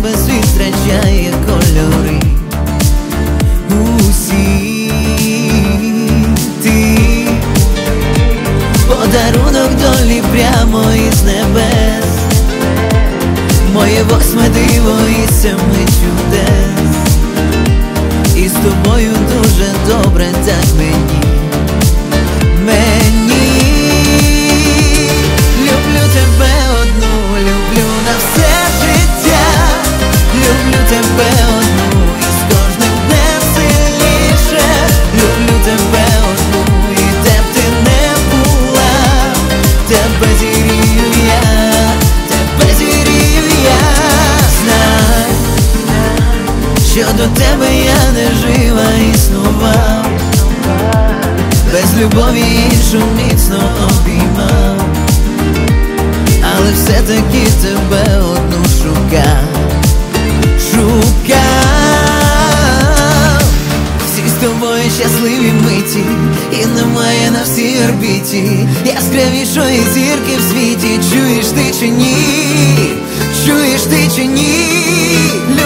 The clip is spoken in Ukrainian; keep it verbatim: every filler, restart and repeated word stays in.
тебе світ втрачає кольори. Усі ти подарунок долі прямо із небес, моє восьме диво із семи чудес. І з тобою дуже добре так мені, мені. Люблю тебе одну, люблю на все життя. Люблю тебе одну і з кожним днем сильніше. Люблю тебе одну і де б ти не була, тебе зігрію я, тебе зігрію я. Знай, що до тебе я не жива існував, без любові іншу міцно обіймав, але все-таки тебе одну шукав, шукав. Всі з тобою щасливі миті, і немає на всій орбіті яскравішої зірки в світі. Чуєш ти чи ні? Чуєш ти чи ні?